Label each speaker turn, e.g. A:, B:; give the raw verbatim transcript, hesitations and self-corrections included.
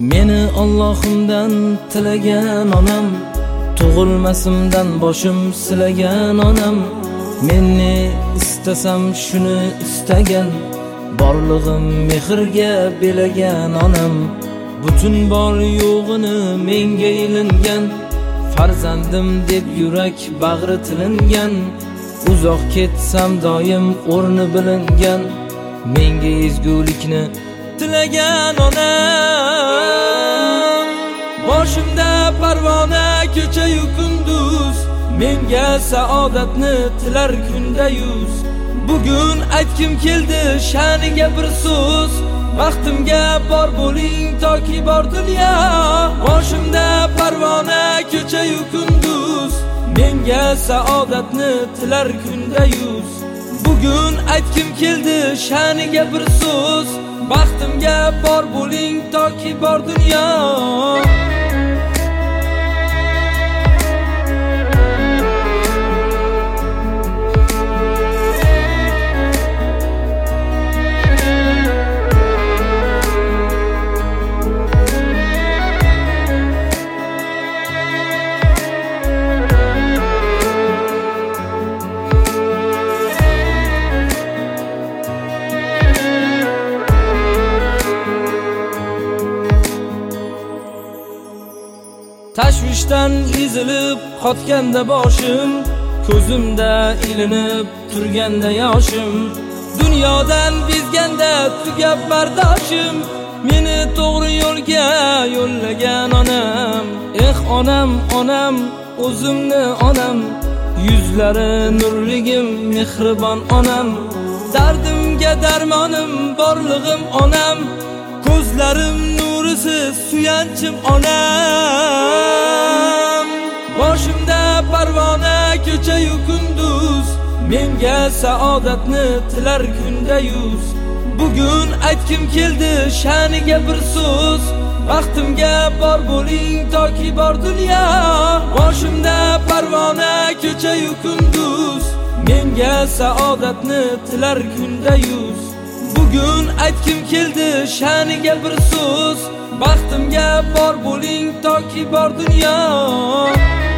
A: Meni Allohimdan tilagan onam, tug'ilmasimdan boshim silagan onam. Meni istasam shuni istagan, borlig'im mehrga belagan onam. Butun bor yo'g'ini menga ilingan, farzandim deb yurak bag'ri tilingan. Uzoq ketsam doim o'rni bilingan, menga ezgulikni tilagan onam. Boshimda parvona kecha-yu kunduz, menga saodatni tilar kunda yuz. Bugun aytkim keldi sha'niga bir so'z, baxtimga bor bo'ling toki bor dunyo. Boshimda parvona kecha-yu kunduz, menga saodatni tilar kunda yuz. Bugun aytkim keldi sha'niga bir so'z, baxtimga bor bo'ling toki bor dunyo. Tashvishdan ezilib qotganda boshim, ko'zimda ilinib turganda yoshim, dunyodan bezganda tugab bardoshim, meni to'g'ri yo'lga yo'llagan onam. Eh onam, onam, o'zimni onam, yuzlari nurligim mehribon onam. Dardimga darmonim borlig'im onam, ko'zlarim nurisiz suyanchim onam. Boshimda parvona kecha-yu kunduz, menga saodatni tilar kunda yuz. Bugun aytkim keldi sha'niga bir so'z, baxtimga bor bo'ling toki bor dunyo. Boshimda parvona kecha-yu kunduz, menga saodatni tilar kunda yuz. Bugun aytkim keldi sha'niga bir so'z, baxtimga bor bo'ling toki bor dunyo.